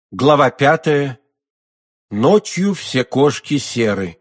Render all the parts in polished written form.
Глава 5. Ночью все кошки серы.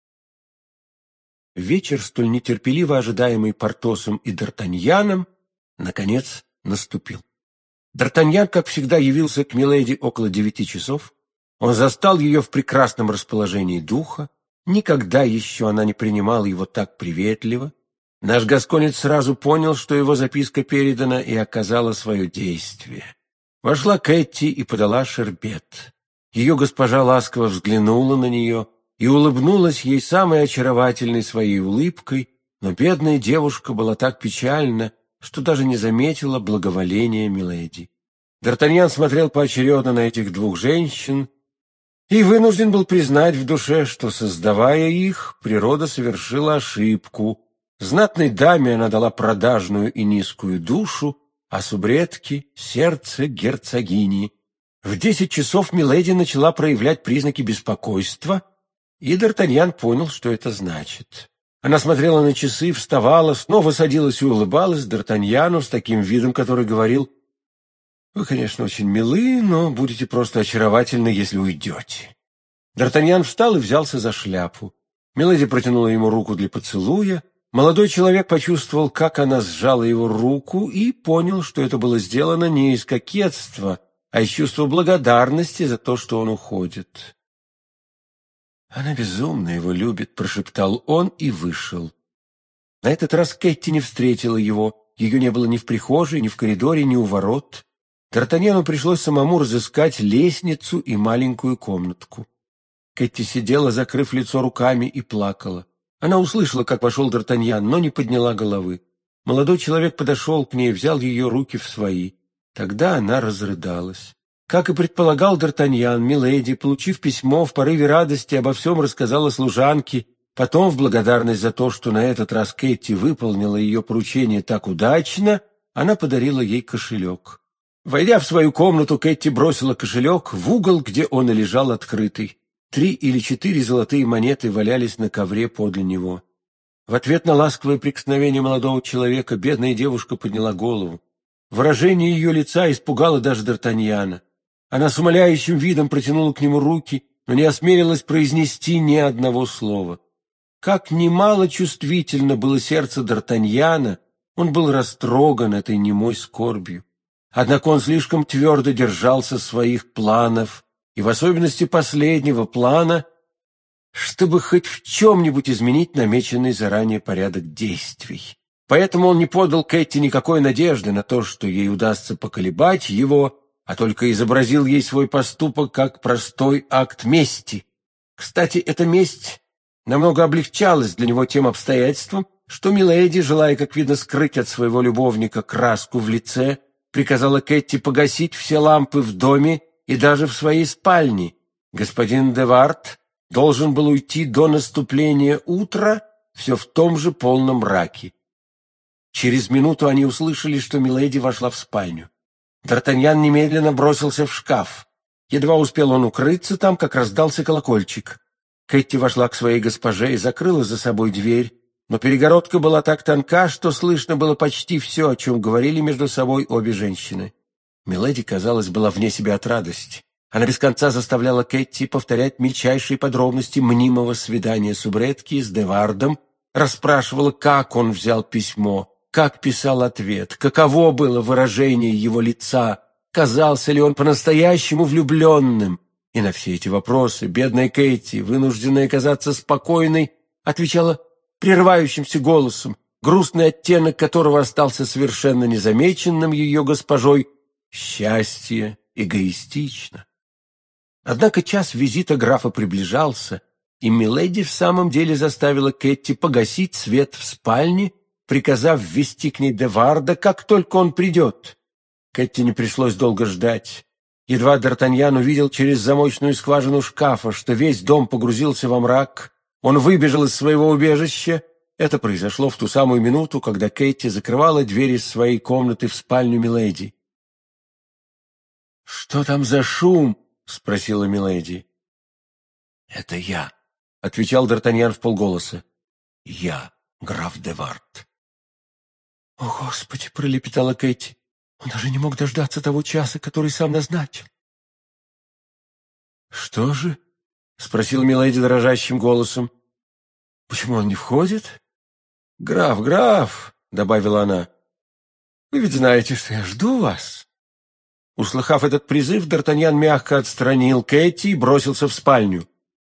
Вечер, столь нетерпеливо ожидаемый Портосом и Д'Артаньяном, наконец наступил. Д'Артаньян, как всегда, явился к миледи около 9 часов. Он застал ее в прекрасном расположении духа. Никогда еще она не принимала его так приветливо. Наш гасконец сразу понял, что его записка передана и оказала свое действие. Вошла Кэти и подала шербет. Ее госпожа ласково взглянула на нее и улыбнулась ей самой очаровательной своей улыбкой, но бедная девушка была так печальна, что даже не заметила благоволения миледи. Д'Артаньян смотрел поочередно на этих двух женщин и вынужден был признать в душе, что, создавая их, природа совершила ошибку. Знатной даме она дала продажную и низкую душу, а субредке — сердце герцогини. В 10 часов миледи начала проявлять признаки беспокойства, и Д'Артаньян понял, что это значит. Она смотрела на часы, вставала, снова садилась и улыбалась Д'Артаньяну с таким видом, который говорил: «Вы, конечно, очень милы, но будете просто очаровательны, если уйдете». Д'Артаньян встал и взялся за шляпу. Миледи протянула ему руку для поцелуя. Молодой человек почувствовал, как она сжала его руку, и понял, что это было сделано не из кокетства, а из чувства благодарности за то, что он уходит. «Она безумно его любит», — прошептал он и вышел. На этот раз Кэти не встретила его. Ее не было ни в прихожей, ни в коридоре, ни у ворот. Д'Артаньяну пришлось самому разыскать лестницу и маленькую комнатку. Кэти сидела, закрыв лицо руками, и плакала. Она услышала, как вошел Д'Артаньян, но не подняла головы. Молодой человек подошел к ней, взял ее руки в свои. Тогда она разрыдалась. Как и предполагал Д'Артаньян, миледи, получив письмо, в порыве радости обо всем рассказала служанке. Потом, в благодарность за то, что на этот раз Кэти выполнила ее поручение так удачно, она подарила ей кошелек. Войдя в свою комнату, Кэти бросила кошелек в угол, где он и лежал открытый. 3 или 4 золотые монеты валялись на ковре подле него. В ответ на ласковое прикосновение молодого человека бедная девушка подняла голову. Выражение ее лица испугало даже Д'Артаньяна. Она с умоляющим видом протянула к нему руки, но не осмелилась произнести ни одного слова. Как немало чувствительно было сердце Д'Артаньяна, он был растроган этой немой скорбью. Однако он слишком твердо держался своих планов, и в особенности последнего плана, чтобы хоть в чем-нибудь изменить намеченный заранее порядок действий. Поэтому он не подал Кэти никакой надежды на то, что ей удастся поколебать его, а только изобразил ей свой поступок как простой акт мести. Кстати, эта месть намного облегчалась для него тем обстоятельством, что миледи, желая, как видно, скрыть от своего любовника краску в лице, приказала Кэти погасить все лампы в доме и даже в своей спальне. Господин де Вард должен был уйти до наступления утра, все в том же полном мраке. Через минуту они услышали, что миледи вошла в спальню. Д'Артаньян немедленно бросился в шкаф. Едва успел он укрыться там, как раздался колокольчик. Кэти вошла к своей госпоже и закрыла за собой дверь, но перегородка была так тонка, что слышно было почти все, о чем говорили между собой обе женщины. Миледи, казалось, была вне себя от радости. Она без конца заставляла Кэти повторять мельчайшие подробности мнимого свидания субредки с де Вардом, расспрашивала, как он взял письмо, как писал ответ, каково было выражение его лица, казался ли он по-настоящему влюбленным. И на все эти вопросы бедная Кэти, вынужденная казаться спокойной, отвечала прерывающимся голосом, грустный оттенок которого остался совершенно незамеченным ее госпожой: «Счастье эгоистично». Однако час визита графа приближался, и миледи в самом деле заставила Кэти погасить свет в спальне, приказав ввести к ней де Варда, как только он придет. Кэти не пришлось долго ждать. Едва Д'Артаньян увидел через замочную скважину шкафа, что весь дом погрузился во мрак, он выбежал из своего убежища. Это произошло в ту самую минуту, когда Кэти закрывала дверь из своей комнаты в спальню миледи. «Что там за шум?» — спросила миледи. «Это я», — отвечал Д'Артаньян вполголоса. «Я, граф де Вард». «О, Господи!» — пролепетала Кэти. «Он даже не мог дождаться того часа, который сам назначил». «Что же?» — спросила миледи дрожащим голосом. «Почему он не входит?» «Граф», — добавила она, — «вы ведь знаете, что я жду вас». Услыхав этот призыв, Д'Артаньян мягко отстранил Кэти и бросился в спальню.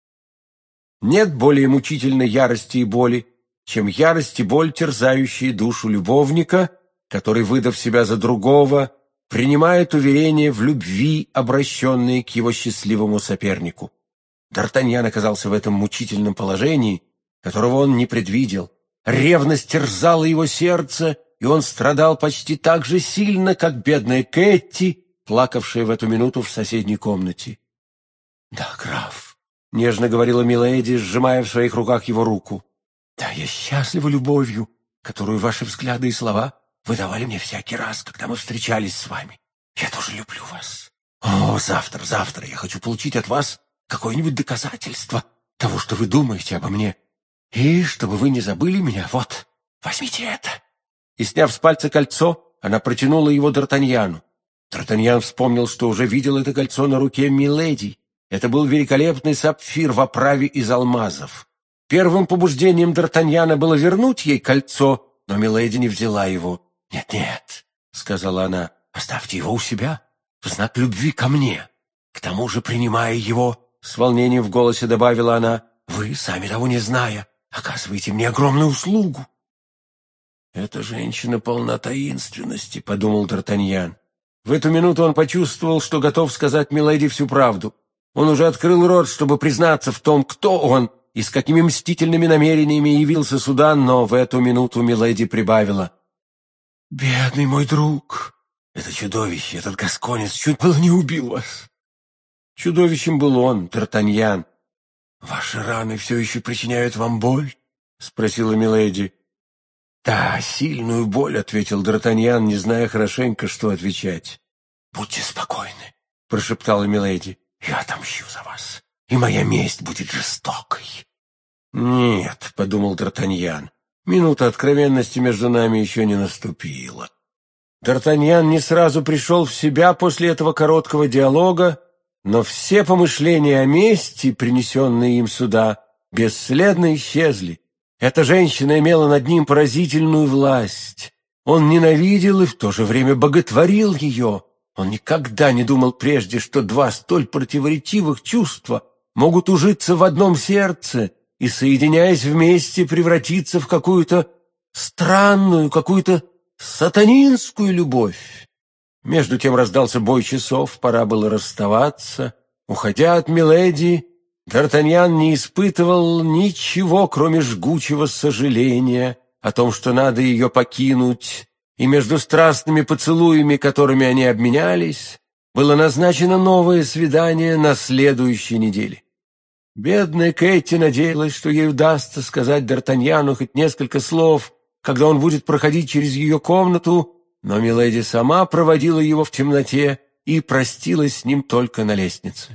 Нет более мучительной ярости и боли, чем ярость и боль, терзающие душу любовника, который, выдав себя за другого, принимает уверение в любви, обращенные к его счастливому сопернику. Д'Артаньян оказался в этом мучительном положении, которого он не предвидел. Ревность терзала его сердце, и он страдал почти так же сильно, как бедная Кэти, плакавшая в эту минуту в соседней комнате. «Да, граф», — нежно говорила миледи, сжимая в своих руках его руку, «да, я счастлива любовью, которую ваши взгляды и слова вы давали мне всякий раз, когда мы встречались с вами. Я тоже люблю вас. О, завтра я хочу получить от вас какое-нибудь доказательство того, что вы думаете обо мне. И чтобы вы не забыли меня, вот, возьмите это». И, сняв с пальца кольцо, она протянула его Д'Артаньяну. Д'Артаньян вспомнил, что уже видел это кольцо на руке миледи. Это был великолепный сапфир в оправе из алмазов. Первым побуждением Д'Артаньяна было вернуть ей кольцо, но миледи не взяла его. «Нет», — сказала она, — «оставьте его у себя, в знак любви ко мне. К тому же, принимая его, — с волнением в голосе добавила она, — вы, сами того не зная, оказываете мне огромную услугу». «Эта женщина полна таинственности», — подумал Д'Артаньян. В эту минуту он почувствовал, что готов сказать миледи всю правду. Он уже открыл рот, чтобы признаться в том, кто он и с какими мстительными намерениями явился сюда, но в эту минуту миледи прибавила: «Бедный мой друг, это чудовище, этот гасконец чуть было не убил вас». Чудовищем был он, Д'Артаньян. «Ваши раны все еще причиняют вам боль?» — спросила миледи. «Да, сильную боль», — ответил Д'Артаньян, не зная хорошенько, что отвечать. «Будьте спокойны», — прошептала миледи. «Я отомщу за вас, и моя месть будет жестокой». «Нет», — подумал Д'Артаньян, — «минута откровенности между нами еще не наступила». Д'Артаньян не сразу пришел в себя после этого короткого диалога, но все помышления о мести, принесенные им сюда, бесследно исчезли. Эта женщина имела над ним поразительную власть. Он ненавидел и в то же время боготворил ее. Он никогда не думал прежде, что два столь противоречивых чувства могут ужиться в одном сердце и, соединяясь вместе, превратиться в какую-то странную, какую-то сатанинскую любовь. Между тем раздался бой часов, пора было расставаться. Уходя от миледи, Д'Артаньян не испытывал ничего, кроме жгучего сожаления о том, что надо ее покинуть, и между страстными поцелуями, которыми они обменялись, было назначено новое свидание на следующей неделе. Бедная Кэти надеялась, что ей удастся сказать Д'Артаньяну хоть несколько слов, когда он будет проходить через ее комнату, но миледи сама проводила его в темноте и простилась с ним только на лестнице.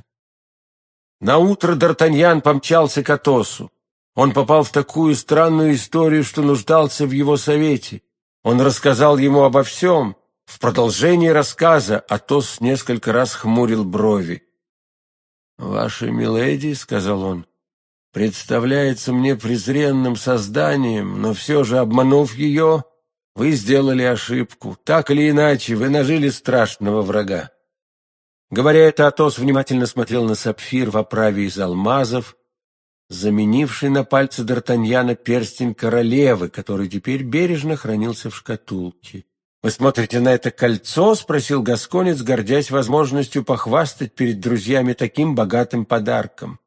Наутро Д'Артаньян помчался к Атосу. Он попал в такую странную историю, что нуждался в его совете. Он рассказал ему обо всем. В продолжении рассказа Атос несколько раз хмурил брови. «Ваша миледи, — сказал он, — представляется мне презренным созданием, но все же, обманув ее, вы сделали ошибку. Так или иначе, вы нажили страшного врага». Говоря это, Атос внимательно смотрел на сапфир в оправе из алмазов, заменивший на пальце Д'Артаньяна перстень королевы, который теперь бережно хранился в шкатулке. «Вы смотрите на это кольцо?» — спросил гасконец, гордясь возможностью похвастать перед друзьями таким богатым подарком.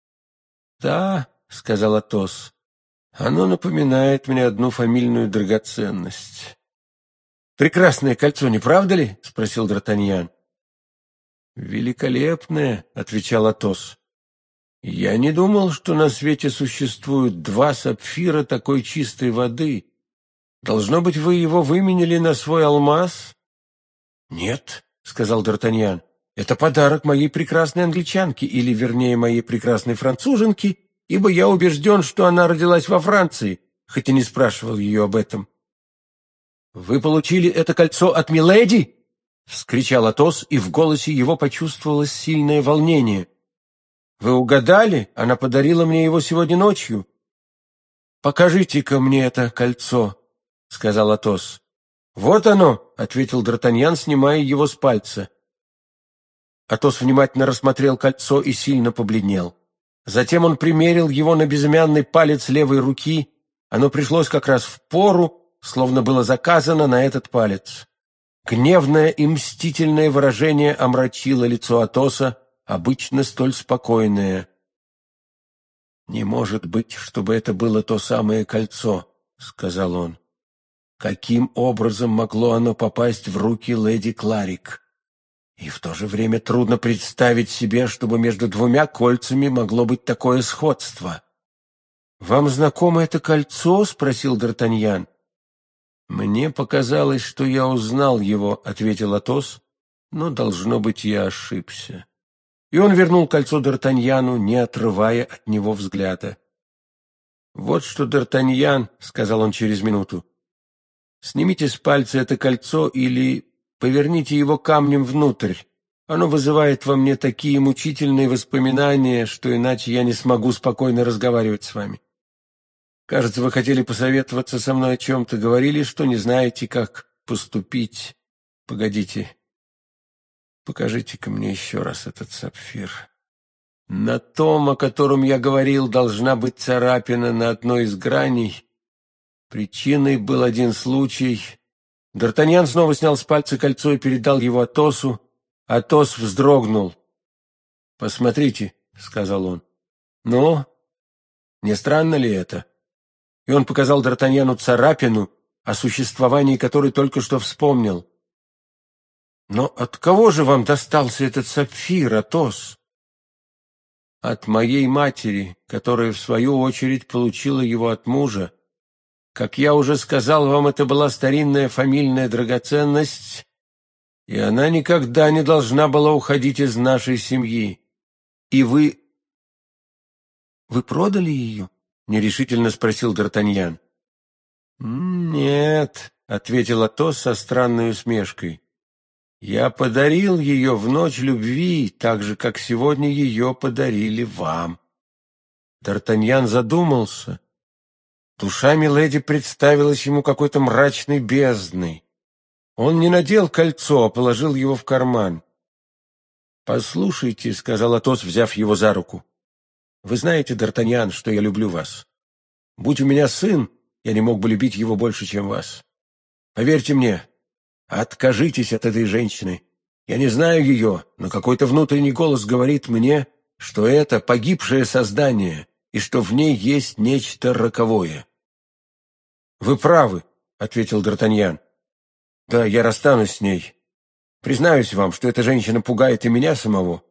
«Да», — сказал Атос, — «оно напоминает мне одну фамильную драгоценность». «Прекрасное кольцо, не правда ли?» — спросил Д'Артаньян. «Великолепное», — отвечал Атос. «Я не думал, что на свете существуют два сапфира такой чистой воды. Должно быть, вы его выменили на свой алмаз?» «Нет», — сказал Д'Артаньян, — «это подарок моей прекрасной англичанке, или, вернее, моей прекрасной француженке, ибо я убежден, что она родилась во Франции, хоть и не спрашивал ее об этом». «Вы получили это кольцо от миледи?» — вскричал Атос, и в голосе его почувствовалось сильное волнение. Вы угадали? Она подарила мне его сегодня ночью. «Покажите-ка мне это кольцо», — сказал Атос. «Вот оно», — ответил Д'Артаньян, снимая его с пальца. Атос внимательно рассмотрел кольцо и сильно побледнел. Затем он примерил его на безымянный палец левой руки. Оно пришлось как раз в пору, словно было заказано на этот палец. Гневное и мстительное выражение омрачило лицо Атоса, обычно столь спокойное. «Не может быть, чтобы это было то самое кольцо», — сказал он. «Каким образом могло оно попасть в руки леди Кларик? И в то же время трудно представить себе, чтобы между двумя кольцами могло быть такое сходство». «Вам знакомо это кольцо?» — спросил Д'Артаньян. «Мне показалось, что я узнал его», — ответил Атос, «но, должно быть, я ошибся». И он вернул кольцо Д'Артаньяну, не отрывая от него взгляда. «Вот что, Д'Артаньян», — сказал он через минуту, — «снимите с пальца это кольцо или поверните его камнем внутрь. Оно вызывает во мне такие мучительные воспоминания, что иначе я не смогу спокойно разговаривать с вами. Кажется, вы хотели посоветоваться со мной о чем-то, говорили, что не знаете, как поступить. Погодите, покажите-ка мне еще раз этот сапфир. На том, о котором я говорил, должна быть царапина на одной из граней. Причиной был один случай. Д'Артаньян снова снял с пальца кольцо и передал его Атосу. Атос вздрогнул. «Посмотрите», — сказал он. «Ну, не странно ли это?» И он показал Д'Артаньяну царапину, о существовании которой только что вспомнил. «Но от кого же вам достался этот сапфир, Атос?» «От моей матери, которая, в свою очередь, получила его от мужа. Как я уже сказал вам, это была старинная фамильная драгоценность, и она никогда не должна была уходить из нашей семьи. И вы... Вы продали ее?» — нерешительно спросил Д'Артаньян. «Нет», — ответил Атос со странной усмешкой. «Я подарил ее в ночь любви, так же, как сегодня ее подарили вам». Д'Артаньян задумался. Душа миледи представилась ему какой-то мрачной бездной. Он не надел кольцо, а положил его в карман. «Послушайте», — сказал Атос, взяв его за руку, — «вы знаете, Д'Артаньян, что я люблю вас. Будь у меня сын, я не мог бы любить его больше, чем вас. Поверьте мне, откажитесь от этой женщины. Я не знаю ее, но какой-то внутренний голос говорит мне, что это погибшее создание и что в ней есть нечто роковое». «Вы правы», — ответил Д'Артаньян. «Да, я расстанусь с ней. Признаюсь вам, что эта женщина пугает и меня самого».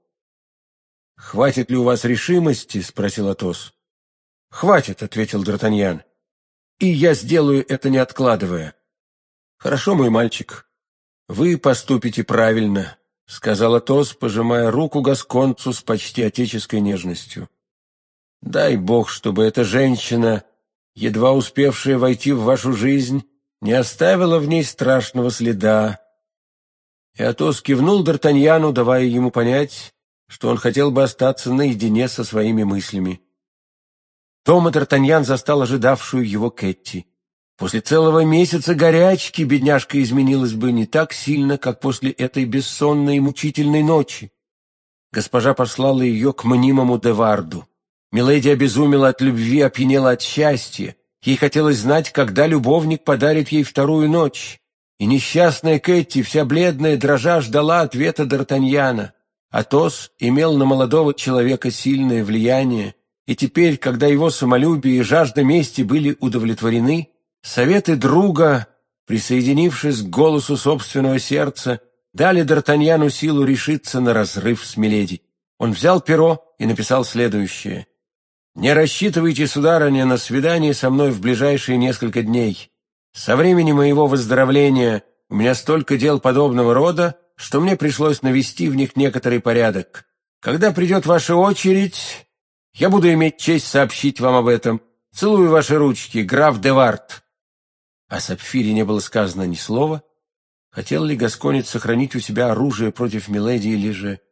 «Хватит ли у вас решимости?» — спросил Атос. «Хватит», — ответил Д'Артаньян. «И я сделаю это, не откладывая». «Хорошо, мой мальчик, вы поступите правильно», — сказал Атос, пожимая руку гасконцу с почти отеческой нежностью. «Дай Бог, чтобы эта женщина, едва успевшая войти в вашу жизнь, не оставила в ней страшного следа». И Атос кивнул Д'Артаньяну, давая ему понять, что он хотел бы остаться наедине со своими мыслями. Дома Д'Артаньян застал ожидавшую его Кэтти. После целого месяца горячки бедняжка изменилась бы не так сильно, как после этой бессонной и мучительной ночи. Госпожа послала ее к мнимому Деварду. Миледи обезумела от любви, опьянела от счастья. Ей хотелось знать, когда любовник подарит ей вторую ночь. И несчастная Кэтти, вся бледная, дрожа, ждала ответа Д'Артаньяна. Атос имел на молодого человека сильное влияние, и теперь, когда его самолюбие и жажда мести были удовлетворены, советы друга, присоединившись к голосу собственного сердца, дали Д'Артаньяну силу решиться на разрыв с миледи. Он взял перо и написал следующее. «Не рассчитывайте, сударыня, на свидание со мной в ближайшие несколько дней. Со времени моего выздоровления у меня столько дел подобного рода, что мне пришлось навести в них некоторый порядок. Когда придет ваша очередь, я буду иметь честь сообщить вам об этом. Целую ваши ручки, граф де Вард». О сапфире не было сказано ни слова. Хотел ли гасконец сохранить у себя оружие против миледи или же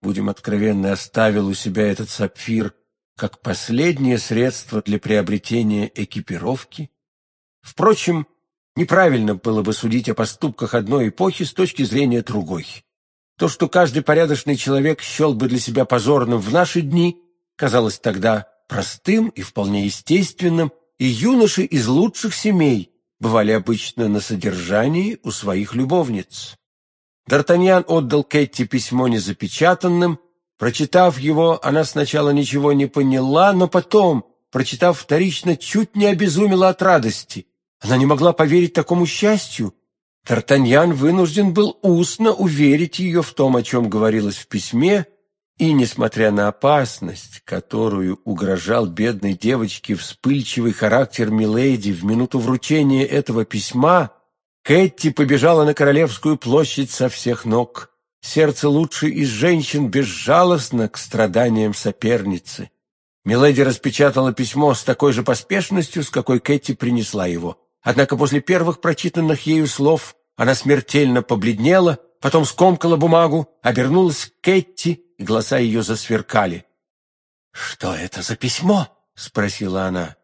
будем откровенны, оставил у себя этот сапфир как последнее средство для приобретения экипировки. Впрочем, неправильно было бы судить о поступках одной эпохи с точки зрения другой. То, что каждый порядочный человек счел бы для себя позорным в наши дни, казалось тогда простым и вполне естественным, и юноши из лучших семей бывали обычно на содержании у своих любовниц. Д'Артаньян отдал Кетти письмо незапечатанным. Прочитав его, она сначала ничего не поняла, но потом, прочитав вторично, чуть не обезумела от радости. Она не могла поверить такому счастью. Д'Артаньян вынужден был устно уверить ее в том, о чем говорилось в письме, и, несмотря на опасность, которую угрожал бедной девочке вспыльчивый характер миледи в минуту вручения этого письма, Кэти побежала на Королевскую площадь со всех ног. Сердце лучшей из женщин безжалостно к страданиям соперницы. Миледи распечатала письмо с такой же поспешностью, с какой Кэти принесла его. Однако после первых прочитанных ею слов она смертельно побледнела, потом скомкала бумагу, обернулась к Кэти, и глаза ее засверкали. «Что это за письмо?» — спросила она.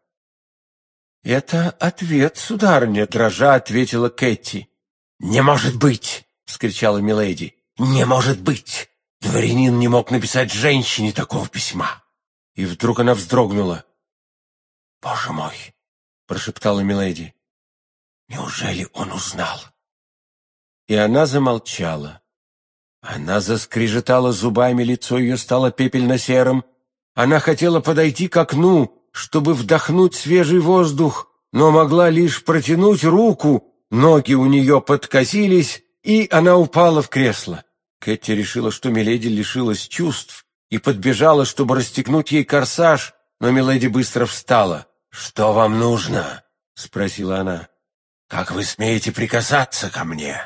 «Это ответ, сударыня», — дрожа ответила Кэти. «Не может быть!» — вскричала миледи. «Не может быть! Дворянин не мог написать женщине такого письма!» И вдруг она вздрогнула. «Боже мой!» — прошептала миледи. «Неужели он узнал?» И она замолчала. Она заскрежетала зубами, лицо ее стало пепельно-серым. Она хотела подойти к окну, чтобы вдохнуть свежий воздух, но могла лишь протянуть руку, ноги у нее подкосились, и она упала в кресло. Кэти решила, что миледи лишилась чувств, и подбежала, чтобы расстегнуть ей корсаж, но миледи быстро встала. «Что вам нужно?» — спросила она. «Как вы смеете прикасаться ко мне?»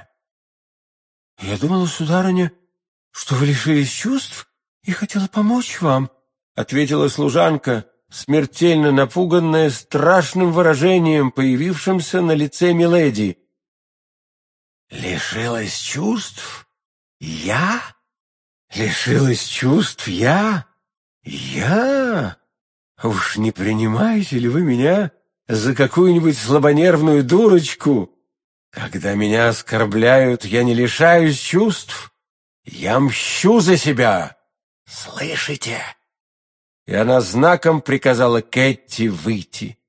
«Я думала, сударыня, что вы лишились чувств и хотела помочь вам», — ответила служанка, смертельно напуганная страшным выражением, появившимся на лице миледи. «Лишилась чувств? Я? Лишилась чувств я? Я? Уж не принимаете ли вы меня за какую-нибудь слабонервную дурочку? Когда меня оскорбляют, я не лишаюсь чувств. Я мщу за себя. Слышите?» И она знаком приказала Кэти выйти.